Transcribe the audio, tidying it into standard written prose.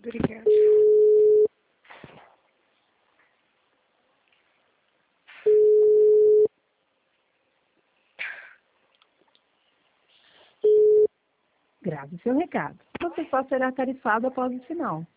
Obrigada. Grave seu recado. Você só será tarifado após o sinal.